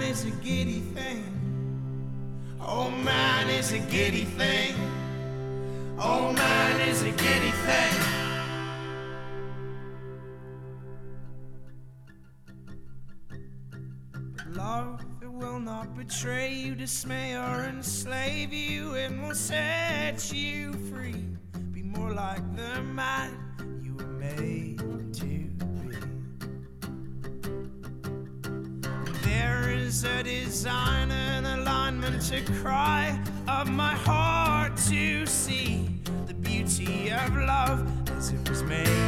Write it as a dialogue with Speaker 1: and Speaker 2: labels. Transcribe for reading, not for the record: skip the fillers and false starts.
Speaker 1: is a giddy thing. Oh man is a giddy thing. Oh man is a giddy thing. But love, it will not betray you, dismay or enslave you. It will set you free. Be more like the man you were made to be. There is a design and alignment to cry of my heart to see the beauty of love as it was made.